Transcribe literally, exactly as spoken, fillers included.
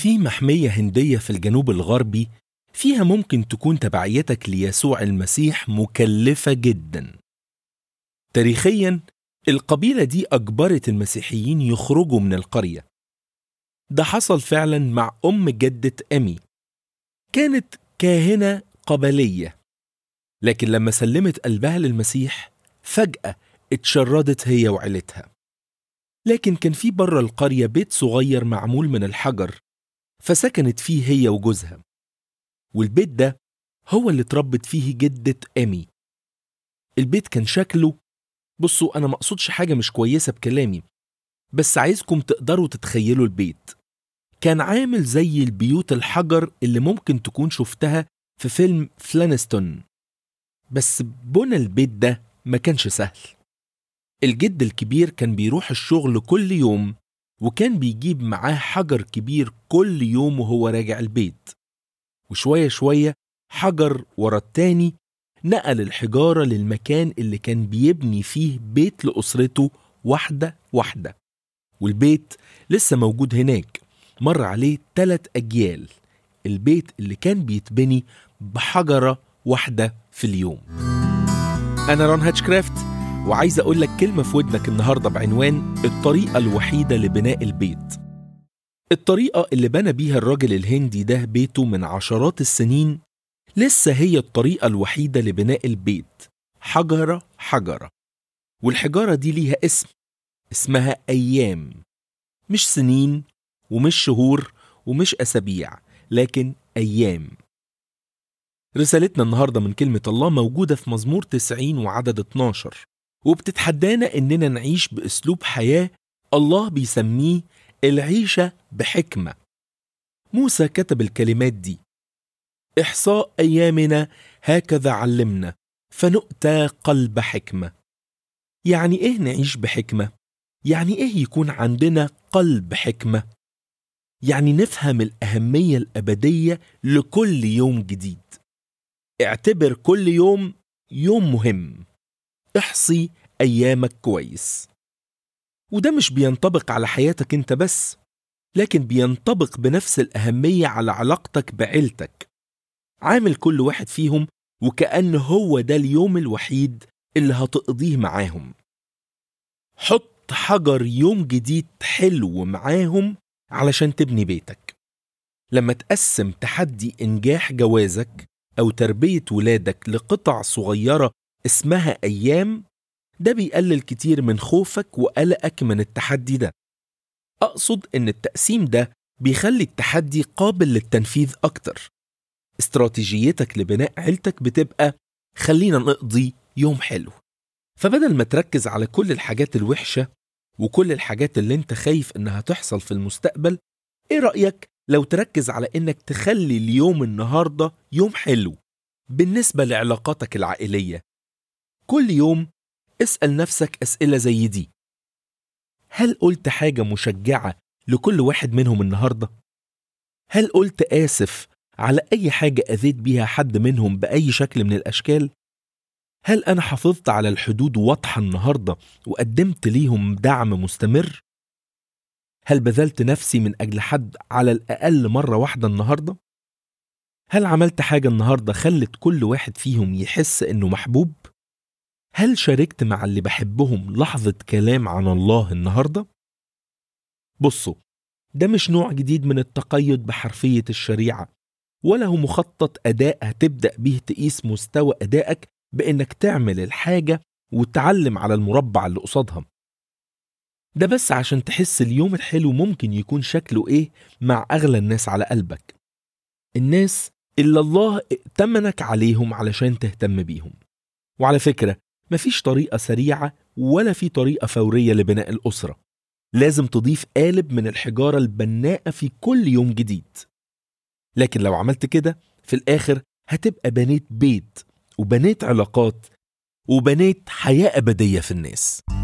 في محمية هندية في الجنوب الغربي فيها ممكن تكون تبعيتك ليسوع المسيح مكلفة جدا. تاريخيا القبيلة دي أجبرت المسيحيين يخرجوا من القرية. ده حصل فعلا مع أم جدة أمي، كانت كاهنة قبلية، لكن لما سلمت قلبها للمسيح فجأة اتشردت هي وعيلتها. لكن كان في بره القرية بيت صغير معمول من الحجر، فسكنت فيه هي وجوزها، والبيت ده هو اللي اتربت فيه جدة أمي. البيت كان شكله، بصوا أنا مقصودش حاجة مش كويسة بكلامي، بس عايزكم تقدروا تتخيلوا البيت. كان عامل زي البيوت الحجر اللي ممكن تكون شفتها في فيلم فلانستون، بس بنى البيت ده ما كانش سهل. الجد الكبير كان بيروح الشغل كل يوم، وكان بيجيب معاه حجر كبير كل يوم وهو راجع البيت، وشوية شوية حجر ورا التاني نقل الحجارة للمكان اللي كان بيبني فيه بيت لأسرته واحدة واحدة. والبيت لسه موجود هناك، مر عليه ثلاث أجيال. البيت اللي كان بيتبني بحجرة واحدة في اليوم. أنا رون هاتشكرافت، وعايز أقول لك كلمة في ودنك النهاردة بعنوان الطريقة الوحيدة لبناء البيت. الطريقة اللي بنى بيها الراجل الهندي ده بيته من عشرات السنين لسه هي الطريقة الوحيدة لبناء البيت، حجرة حجرة. والحجارة دي ليها اسم، اسمها أيام، مش سنين ومش شهور ومش أسابيع، لكن أيام. رسالتنا النهاردة من كلمة الله موجودة في مزمور تسعين وعدد اتناشر، وبتتحدانا إننا نعيش بأسلوب حياة الله بيسميه العيشة بحكمة. موسى كتب الكلمات دي: إحصاء أيامنا هكذا علمنا فنؤتى قلب حكمة. يعني إيه نعيش بحكمة؟ يعني إيه يكون عندنا قلب حكمة؟ يعني نفهم الأهمية الأبدية لكل يوم جديد. اعتبر كل يوم يوم مهم، احصي أيامك كويس. وده مش بينطبق على حياتك انت بس، لكن بينطبق بنفس الأهمية على علاقتك بعيلتك. عامل كل واحد فيهم وكأنه هو ده اليوم الوحيد اللي هتقضيه معاهم. حط حجر يوم جديد حلو معاهم علشان تبني بيتك. لما تقسم تحدي إنجاح جوازك أو تربية ولادك لقطع صغيرة اسمها أيام، ده بيقلل كتير من خوفك وقلقك من التحدي ده. أقصد إن التقسيم ده بيخلي التحدي قابل للتنفيذ أكتر. استراتيجيتك لبناء عيلتك بتبقى خلينا نقضي يوم حلو. فبدل ما تركز على كل الحاجات الوحشة وكل الحاجات اللي انت خايف انها تحصل في المستقبل، ايه رأيك لو تركز على انك تخلي اليوم النهاردة يوم حلو بالنسبة لعلاقاتك العائلية؟ كل يوم اسأل نفسك أسئلة زي دي: هل قلت حاجة مشجعة لكل واحد منهم النهاردة؟ هل قلت آسف على أي حاجة أذيت بيها حد منهم بأي شكل من الأشكال؟ هل أنا حافظت على الحدود واضحة النهاردة وقدمت ليهم دعم مستمر؟ هل بذلت نفسي من أجل حد على الأقل مرة واحدة النهاردة؟ هل عملت حاجة النهاردة خلت كل واحد فيهم يحس إنه محبوب؟ هل شاركت مع اللي بحبهم لحظة كلام عن الله النهاردة؟ بصوا، ده مش نوع جديد من التقيد بحرفية الشريعة، ولا هو مخطط أداء هتبدأ به تقيس مستوى أدائك بإنك تعمل الحاجة وتعلم على المربع اللي قصادها. ده بس عشان تحس اليوم الحلو ممكن يكون شكله إيه مع أغلى الناس على قلبك، الناس اللي الله ائتمنك عليهم علشان تهتم بيهم. وعلى فكرة، مفيش طريقة سريعة ولا في طريقة فورية لبناء الأسرة. لازم تضيف قالب من الحجارة البناءة في كل يوم جديد. لكن لو عملت كده في الآخر هتبقى بنيت بيت وبنيت علاقات وبنيت حياة أبدية في الناس.